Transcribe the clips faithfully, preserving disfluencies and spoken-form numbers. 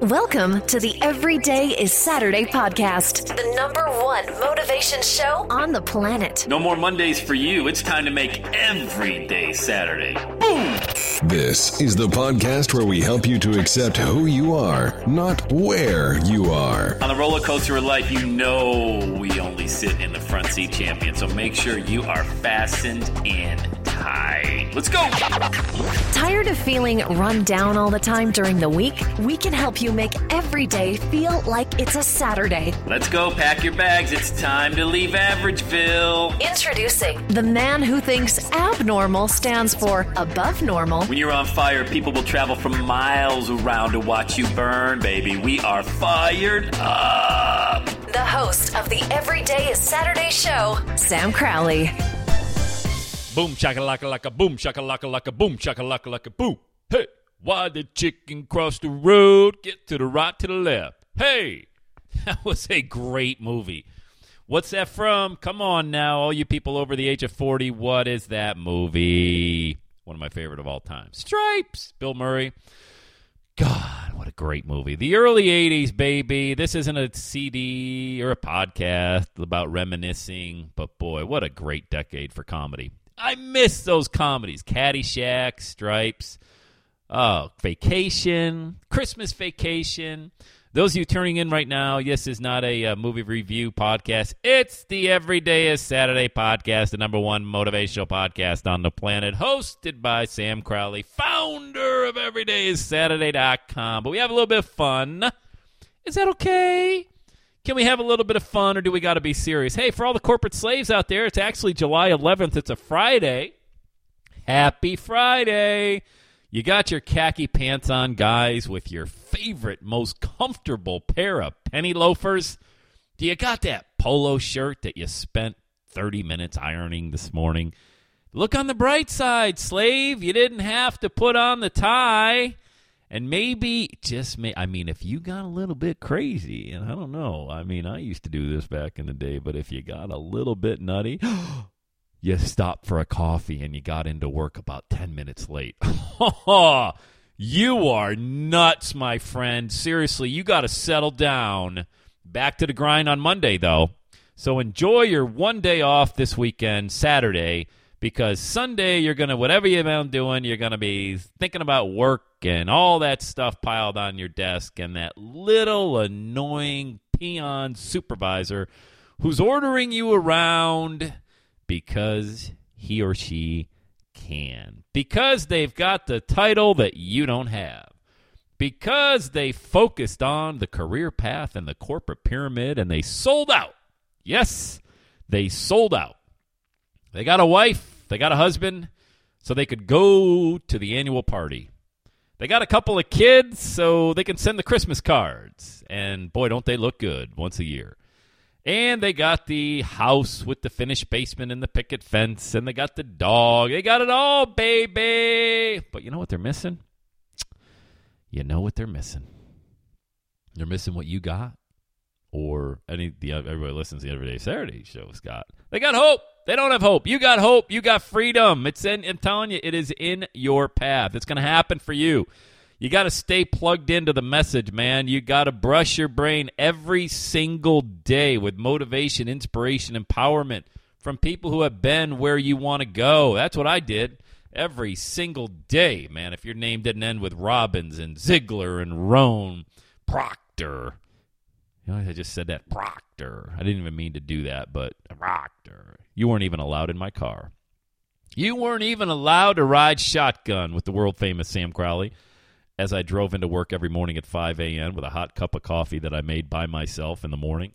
Welcome to the Everyday is Saturday podcast, the number one motivation show on the planet. No more Mondays for you. It's time to make every day Saturday. Boom! This is the podcast where we help you to accept who you are, not where you are. On the roller coaster of life, you know we only sit in the front seat, champion. So make sure you are fastened in tight. Let's go! Tired of feeling run down all the time during the week? We can help you make every day feel like it's a Saturday. Let's go. Pack your bags. It's time to leave Averageville. Introducing the man who thinks abnormal stands for above normal. When you're on fire, people will travel from miles around to watch you burn, baby. We are fired up. The host of the Everyday is Saturday show, Sam Crowley. Boom shakalaka laka boom shakalaka laka boom shakalaka laka boom. Hey, why did chicken cross the road? Get to the right, to the left. Hey, that was a great movie. What's that from? Come on now, all you people over the age of forty. What is that movie? One of my favorite of all time. Stripes. Bill Murray. God, what a great movie. The early eighties, baby. This isn't a C D or a podcast about reminiscing, but boy, what a great decade for comedy. I miss those comedies. Caddyshack, Stripes, oh, Vacation, Christmas Vacation. Those of you turning in right now, this is not a uh, movie review podcast. It's the Everyday is Saturday podcast, the number one motivational podcast on the planet, hosted by Sam Crowley, founder of everyday is saturday dot com. But we have a little bit of fun. Is that okay? Can we have a little bit of fun, or do we got to be serious? Hey, for all the corporate slaves out there, it's actually July eleventh. It's a Friday. Happy Friday. You got your khaki pants on, guys, with your favorite, most comfortable pair of penny loafers. Do you got that polo shirt that you spent thirty minutes ironing this morning? Look on the bright side, slave. You didn't have to put on the tie. And maybe, just may, I mean, if you got a little bit crazy, and I don't know, I mean, I used to do this back in the day, but if you got a little bit nutty, you stopped for a coffee and you got into work about ten minutes late. You are nuts, my friend. Seriously, you got to settle down. Back to the grind on Monday, though. So enjoy your one day off this weekend, Saturday, because Sunday you're going to, whatever you've been doing, you're going to be thinking about work and all that stuff piled on your desk and that little annoying peon supervisor who's ordering you around because he or she can. Because they've got the title that you don't have. Because they focused on the career path and the corporate pyramid and they sold out. Yes, they sold out. They got a wife, they got a husband, so they could go to the annual party. They got a couple of kids, so they can send the Christmas cards. And boy, don't they look good once a year. And they got the house with the finished basement and the picket fence, and they got the dog. They got it all, baby. But you know what they're missing? You know what they're missing. They're missing what you got, or any the everybody listens to the Everyday Saturday show, Scott. They got hope. They don't have hope. You got hope. You got freedom. It's in, I'm telling you, it is in your path. It's going to happen for you. You got to stay plugged into the message, man. You got to brush your brain every single day with motivation, inspiration, empowerment from people who have been where you want to go. That's what I did every single day, man. If your name didn't end with Robbins and Ziegler and Rohn, Proctor. You know, I just said that, Proctor. I didn't even mean to do that, but Proctor. You weren't even allowed in my car. You weren't even allowed to ride shotgun with the world-famous Sam Crowley as I drove into work every morning at five a.m. with a hot cup of coffee that I made by myself in the morning.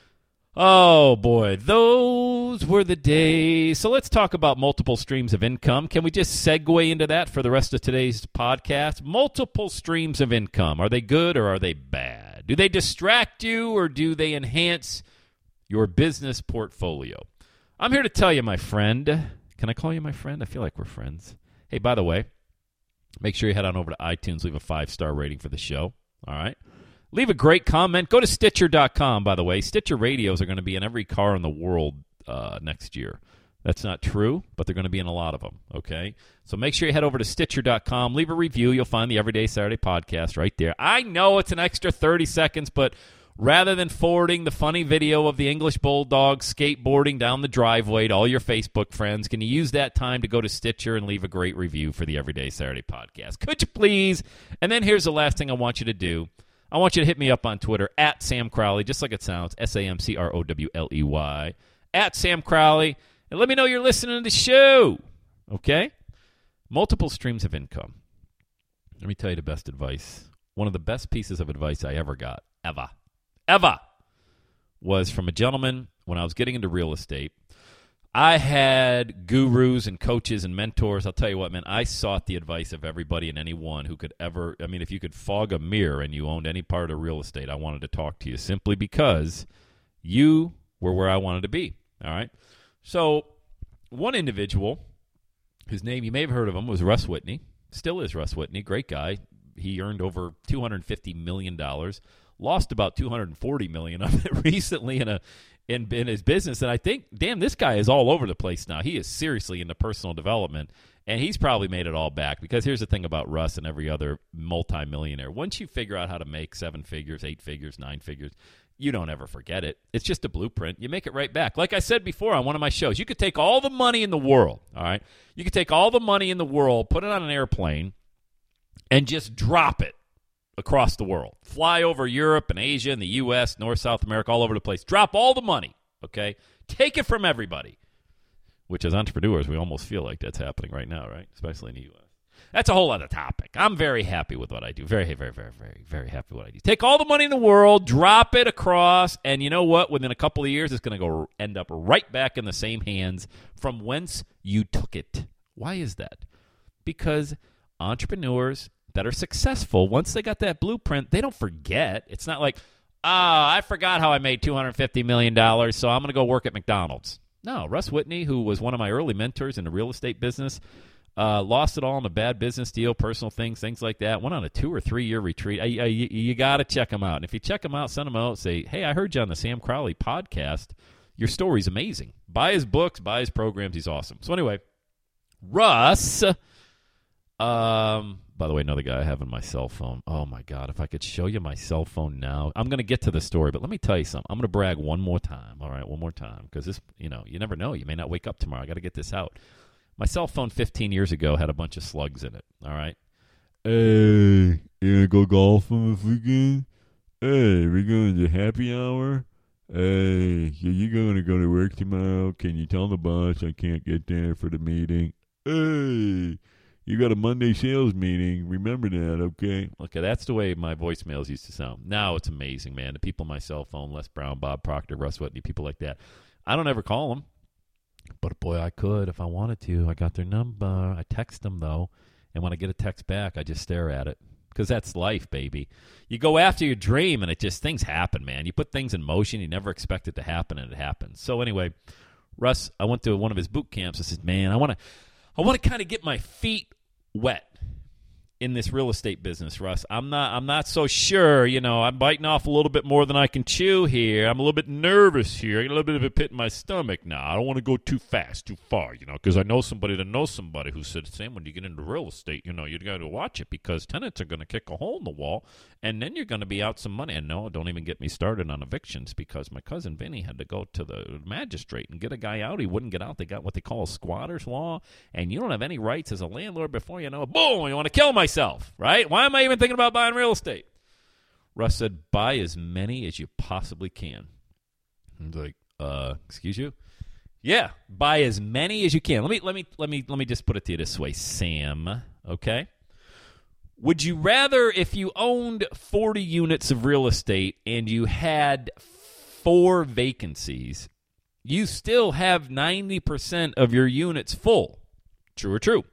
Oh, boy, those were the days. So let's talk about multiple streams of income. Can we just segue into that for the rest of today's podcast? Multiple streams of income. Are they good or are they bad? Do they distract you or do they enhance your business portfolio? I'm here to tell you, my friend. Can I call you my friend? I feel like we're friends. Hey, by the way, make sure you head on over to iTunes, leave a five-star rating for the show. All right? Leave a great comment. Go to Stitcher dot com, by the way. Stitcher radios are going to be in every car in the world uh, next year. That's not true, but they're going to be in a lot of them, okay? So make sure you head over to Stitcher dot com, leave a review. You'll find the Everyday Saturday podcast right there. I know it's an extra thirty seconds, but rather than forwarding the funny video of the English Bulldog skateboarding down the driveway to all your Facebook friends, can you use that time to go to Stitcher and leave a great review for the Everyday Saturday podcast? Could you please? And then here's the last thing I want you to do. I want you to hit me up on Twitter, at Sam Crowley, just like it sounds, S A M C R O W L E Y, at Sam Crowley. And let me know you're listening to the show, okay? Multiple streams of income. Let me tell you the best advice. One of the best pieces of advice I ever got, ever, ever, was from a gentleman when I was getting into real estate. I had gurus and coaches and mentors. I'll tell you what, man, I sought the advice of everybody and anyone who could ever, I mean, if you could fog a mirror and you owned any part of real estate, I wanted to talk to you simply because you were where I wanted to be, all right? So one individual, whose name you may have heard of him, was Russ Whitney. Still is Russ Whitney. Great guy. He earned over two hundred fifty million dollars. Lost about two hundred forty million dollars of it recently in a in, in his business. And I think, damn, this guy is all over the place now. He is seriously into personal development. And he's probably made it all back. Because here's the thing about Russ and every other multimillionaire. Once you figure out how to make seven figures, eight figures, nine figures, you don't ever forget it. It's just a blueprint. You make it right back. Like I said before on one of my shows, you could take all the money in the world, all right? You could take all the money in the world, put it on an airplane, and just drop it across the world. Fly over Europe and Asia and the U S, North, South America, all over the place. Drop all the money, okay? Take it from everybody, which as entrepreneurs, we almost feel like that's happening right now, right? Especially in the U S. That's a whole other topic. I'm very happy with what I do. Very, very, very, very, very happy with what I do. Take all the money in the world, drop it across, and you know what? Within a couple of years, it's going to go end up right back in the same hands from whence you took it. Why is that? Because entrepreneurs that are successful, once they got that blueprint, they don't forget. It's not like, ah, oh, I forgot how I made two hundred fifty million dollars, so I'm going to go work at McDonald's. No, Russ Whitney, who was one of my early mentors in the real estate business, Uh, lost it all in a bad business deal, personal things, things like that. Went on a two- or three-year retreat. I, I, you you got to check him out. And if you check him out, send him out, say, hey, I heard you on the Sam Crowley podcast. Your story's amazing. Buy his books, buy his programs. He's awesome. So anyway, Russ, um, by the way, another guy I have on my cell phone. Oh, my God, if I could show you my cell phone now. I'm going to get to the story, but let me tell you something. I'm going to brag one more time, all right, one more time, because this, you know, you never know. You may not wake up tomorrow. I got to get this out. My cell phone fifteen years ago had a bunch of slugs in it, all right? Hey, you gonna go golfing this weekend? Hey, we're going to happy hour? Hey, are you going to go to work tomorrow? Can you tell the boss I can't get there for the meeting? Hey, you got a Monday sales meeting. Remember that, okay? Okay, that's the way my voicemails used to sound. Now it's amazing, man. The people on my cell phone, Les Brown, Bob Proctor, Russ Whitney, people like that. I don't ever call them. But, boy, I could if I wanted to. I got their number. I text them, though. And when I get a text back, I just stare at it. Because that's life, baby. You go after your dream, and it just, things happen, man. You put things in motion. You never expect it to happen, and it happens. So, anyway, Russ, I went to one of his boot camps. I said, man, I want to I want to kind of get my feet wet in this real estate business, Russ. I'm not I'm not so sure, you know, I'm biting off a little bit more than I can chew here. I'm a little bit nervous here. I got a little bit of a pit in my stomach now. I don't want to go too fast, too far, you know, because I know somebody that knows somebody who said, Sam, when you get into real estate, you know, you got to watch it because tenants are going to kick a hole in the wall, and then you're going to be out some money. And no, don't even get me started on evictions because my cousin Vinny had to go to the magistrate and get a guy out. He wouldn't get out. They got what they call a squatter's law, and you don't have any rights as a landlord before you know it. Boom, you want to kill myself. Right? Why am I even thinking about buying real estate? Russ said, buy as many as you possibly can. I was like, uh, excuse you? Yeah, buy as many as you can. Let me let me let me let me just put it to you this way, Sam. Okay? Would you rather, if you owned forty units of real estate and you had four vacancies, you still have ninety percent of your units full? True or true?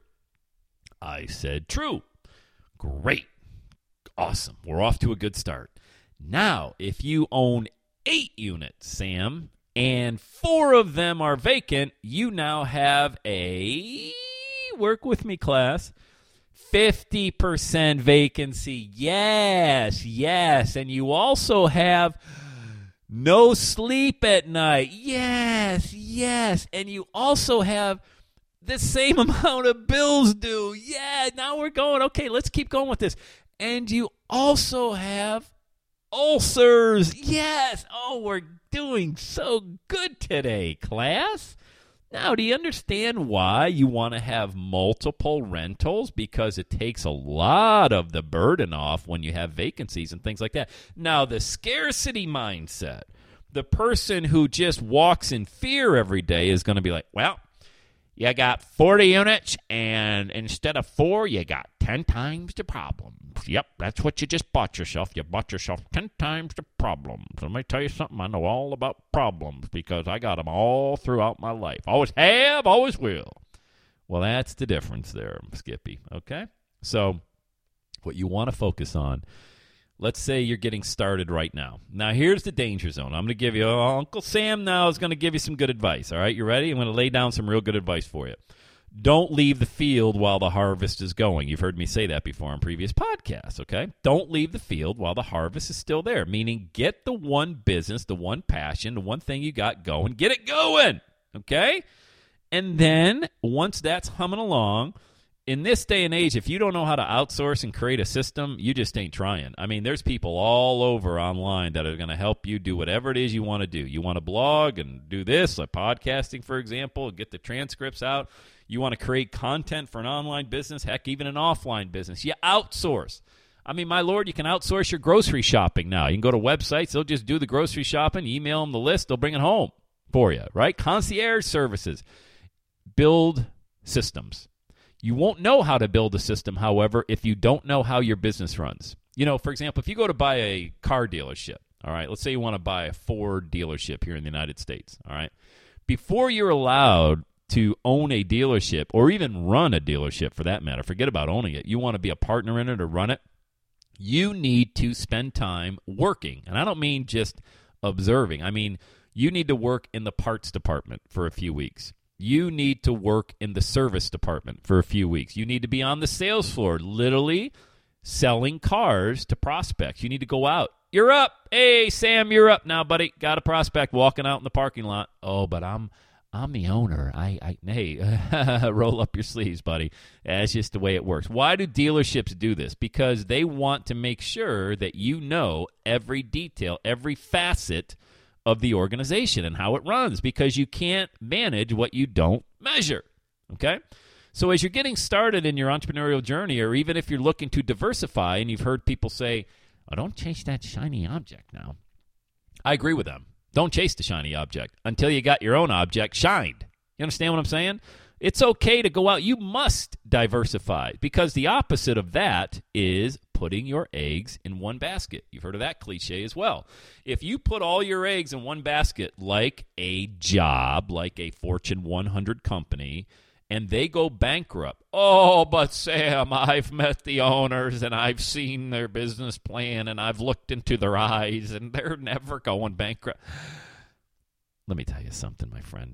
I said true. Great. Awesome. We're off to a good start. Now, if you own eight units, Sam, and four of them are vacant, you now have a, work with me, class, fifty percent vacancy. Yes, yes. And you also have no sleep at night. Yes, Yes, and you also have the same amount of bills due. Yeah, now we're going, okay, let's keep going with this. And you also have ulcers. Yes. Oh, we're doing so good today, class. Now, do you understand why you want to have multiple rentals? Because it takes a lot of the burden off when you have vacancies and things like that. Now, the scarcity mindset, the person who just walks in fear every day is going to be like, well, you got forty units, and instead of four, you got ten times the problems. Yep, that's what you just bought yourself. You bought yourself ten times the problems. Let me tell you something. I know all about problems because I got them all throughout my life. Always have, always will. Well, that's the difference there, Skippy, okay? So what you want to focus on, let's say you're getting started right now. Now, here's the danger zone. I'm going to give you, oh, Uncle Sam now is going to give you some good advice, all right? You ready? I'm going to lay down some real good advice for you. Don't leave the field while the harvest is going. You've heard me say that before on previous podcasts, okay? Don't leave the field while the harvest is still there, meaning get the one business, the one passion, the one thing you got going, get it going, okay? And then once that's humming along, in this day and age, if you don't know how to outsource and create a system, you just ain't trying. I mean, there's people all over online that are going to help you do whatever it is you want to do. You want to blog and do this, like podcasting, for example, get the transcripts out. You want to create content for an online business, heck, even an offline business. You outsource. I mean, my Lord, you can outsource your grocery shopping now. You can go to websites. They'll just do the grocery shopping, email them the list. They'll bring it home for you, right? Concierge services. Build systems. You won't know how to build a system, however, if you don't know how your business runs. You know, for example, if you go to buy a car dealership, all right, let's say you want to buy a Ford dealership here in the United States, all right, before you're allowed to own a dealership or even run a dealership for that matter, forget about owning it, you want to be a partner in it or run it, you need to spend time working. And I don't mean just observing. I mean, you need to work in the parts department for a few weeks. You need to work in the service department for a few weeks. You need to be on the sales floor, literally selling cars to prospects. You need to go out. You're up. Hey, Sam, you're up now, buddy. Got a prospect walking out in the parking lot. Oh, but I'm I'm the owner. I, I hey, roll up your sleeves, buddy. That's just the way it works. Why do dealerships do this? Because they want to make sure that you know every detail, every facet of the organization and how it runs, because you can't manage what you don't measure, okay? So as you're getting started in your entrepreneurial journey, or even if you're looking to diversify, and you've heard people say, oh, don't chase that shiny object now. I agree with them. Don't chase the shiny object until you got your own object shined. You understand what I'm saying? It's okay to go out. You must diversify, because the opposite of that is putting your eggs in one basket. You've heard of that cliche as well. If you put all your eggs in one basket, like a job, like a Fortune one hundred company, and they go bankrupt, oh, but Sam, I've met the owners, and I've seen their business plan, and I've looked into their eyes, and they're never going bankrupt. Let me tell you something, my friend.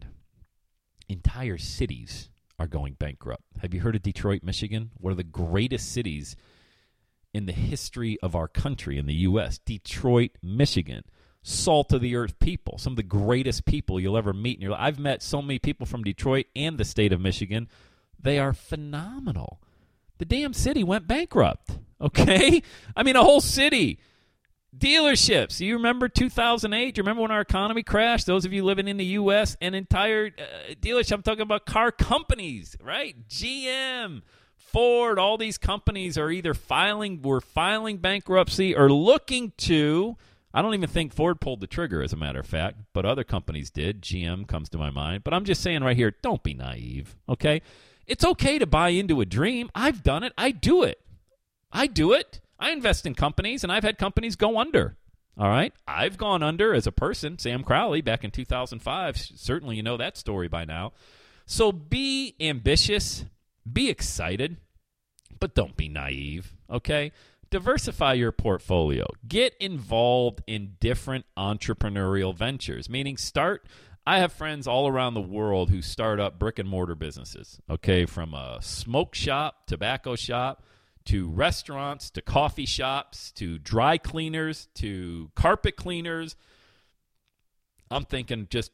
Entire cities are going bankrupt. Have you heard of Detroit, Michigan? One of the greatest cities in the history of our country, in the U S Detroit, Michigan. Salt of the earth people. Some of the greatest people you'll ever meet in your life. I've met so many people from Detroit and the state of Michigan. They are phenomenal. The damn city went bankrupt, okay? I mean, a whole city. Dealerships. You remember two thousand eight? Do you remember when our economy crashed? Those of you living in the U S, an entire uh, dealership. I'm talking about car companies, right? G M, Ford, all these companies are either filing, were filing bankruptcy or looking to. I don't even think Ford pulled the trigger, as a matter of fact, but other companies did. G M comes to my mind. But I'm just saying right here, don't be naive, okay? It's okay to buy into a dream. I've done it. I do it. I do it. I invest in companies, and I've had companies go under, all right? I've gone under as a person, Sam Crowley, back in two thousand five. Certainly you know that story by now. So be ambitious, be excited, but don't be naive, okay? Diversify your portfolio. Get involved in different entrepreneurial ventures, meaning start. I have friends all around the world who start up brick and mortar businesses, okay, from a smoke shop, tobacco shop, to restaurants, to coffee shops, to dry cleaners, to carpet cleaners. I'm thinking just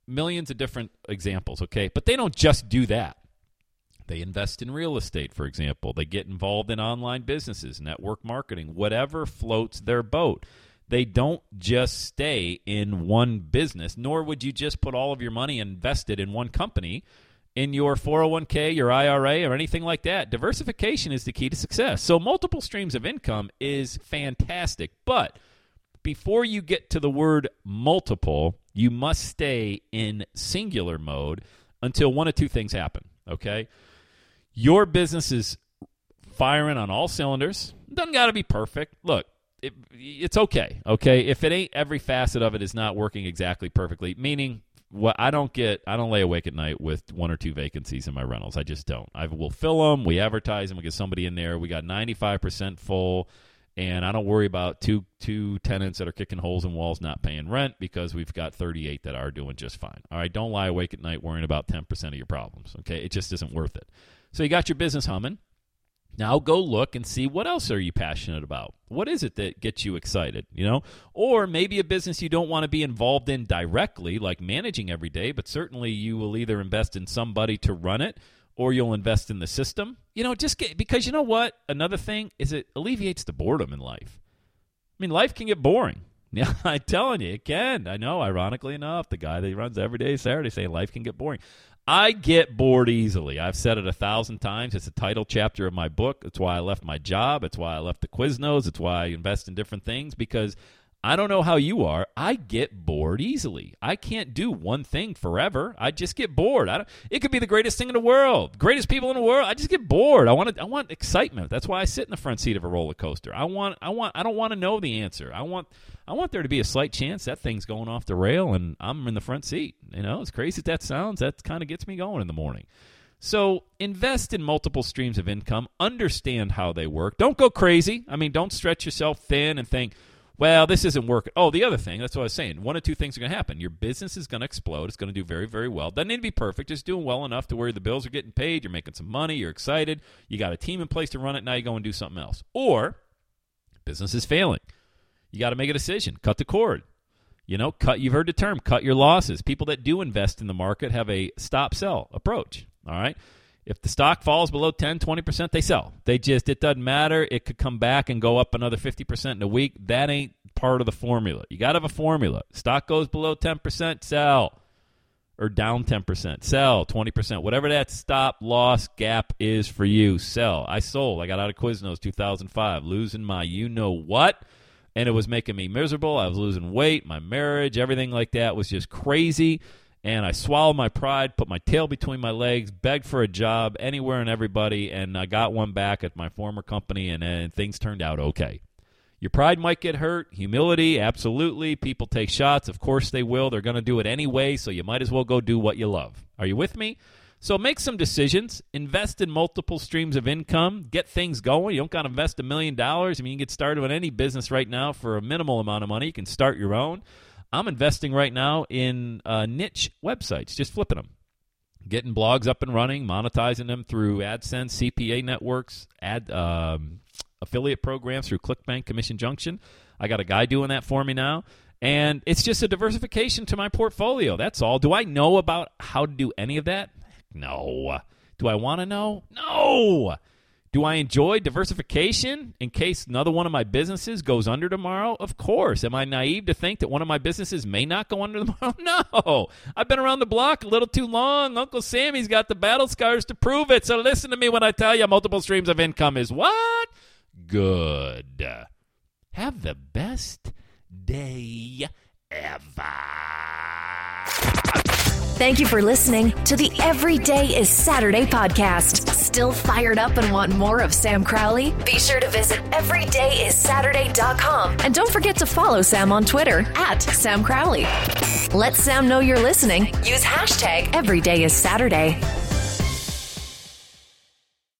millions of different examples, okay? But they don't just do that. They invest in real estate, for example. They get involved in online businesses, network marketing, whatever floats their boat. They don't just stay in one business, nor would you just put all of your money invested in one company, in your four oh one k, your I R A, or anything like that. Diversification is the key to success. So multiple streams of income is fantastic. But before you get to the word multiple, you must stay in singular mode until one of two things happen, okay? Your business is firing on all cylinders. Doesn't got to be perfect. Look, it, it's okay, okay? If it ain't every facet of it is not working exactly perfectly, meaning what I don't get, I don't lay awake at night with one or two vacancies in my rentals. I just don't. I will fill them. We advertise them. We get somebody in there. We got ninety-five percent full, and I don't worry about two two tenants that are kicking holes in walls not paying rent because we've got thirty-eight that are doing just fine. All right, don't lie awake at night worrying about ten percent of your problems, okay? It just isn't worth it. So you got your business humming. Now go look and see what else are you passionate about. What is it that gets you excited, you know? Or maybe a business you don't want to be involved in directly, like managing every day, but certainly you will either invest in somebody to run it or you'll invest in the system. You know, just get, because you know what? Another thing is it alleviates the boredom in life. I mean, life can get boring. Yeah, I'm telling you, it can. I know, ironically enough, the guy that runs every day Saturday saying life can get boring. I get bored easily. I've said it a thousand times. It's a title chapter of my book. It's why I left my job. It's why I left the Quiznos. It's why I invest in different things, because I don't know how you are. I get bored easily. I can't do one thing forever. I just get bored. I don't, it could be the greatest thing in the world, greatest people in the world. I just get bored. I want to, I want excitement. That's why I sit in the front seat of a roller coaster. I want I want I don't want to know the answer. I want I want there to be a slight chance that thing's going off the rail and I'm in the front seat. You know, as crazy as that sounds, that kind of gets me going in the morning. So invest in multiple streams of income. Understand how they work. Don't go crazy. I mean, don't stretch yourself thin and think, well, this isn't working. Oh, the other thing, that's what I was saying. One of two things are going to happen. Your business is going to explode. It's going to do very, very well. Doesn't need to be perfect. Just doing well enough to where the bills are getting paid. You're making some money. You're excited. You got a team in place to run it. Now you go and do something else. Or business is failing. You got to make a decision. Cut the cord. You know, cut. You've heard the term, cut your losses. People that do invest in the market have a stop-sell approach. All right? If the stock falls below ten, twenty percent, they sell. They just, it doesn't matter. It could come back and go up another fifty percent in a week. That ain't part of the formula. You got to have a formula. Stock goes below ten percent, sell. Or down ten percent, sell. twenty percent, whatever that stop loss gap is for you, sell. I sold. I got out of Quiznos two thousand five, losing my you-know-what, and it was making me miserable. I was losing weight, my marriage, everything like that was just crazy. And I swallowed my pride, put my tail between my legs, begged for a job anywhere and everybody, and I got one back at my former company, and, and things turned out okay. Your pride might get hurt. Humility, absolutely. People take shots. Of course they will. They're going to do it anyway, so you might as well go do what you love. Are you with me? So make some decisions. Invest in multiple streams of income. Get things going. You don't got to invest a million dollars. I mean, you can get started with any business right now for a minimal amount of money. You can start your own. I'm investing right now in uh, niche websites, just flipping them, getting blogs up and running, monetizing them through AdSense, C P A networks, ad um, affiliate programs through ClickBank, Commission Junction. I got a guy doing that for me now, and it's just a diversification to my portfolio. That's all. Do I know about how to do any of that? No. Do I want to know? No. Do I enjoy diversification in case another one of my businesses goes under tomorrow? Of course. Am I naive to think that one of my businesses may not go under tomorrow? No. I've been around the block a little too long. Uncle Sammy's got the battle scars to prove it. So listen to me when I tell you multiple streams of income is what? Good. Have the best day ever. Thank you for listening to the Every Day is Saturday podcast. Still fired up and want more of Sam Crowley? Be sure to visit every day is saturday dot com. And don't forget to follow Sam on Twitter at Sam Crowley. Let Sam know you're listening. Use hashtag Every Day is Saturday.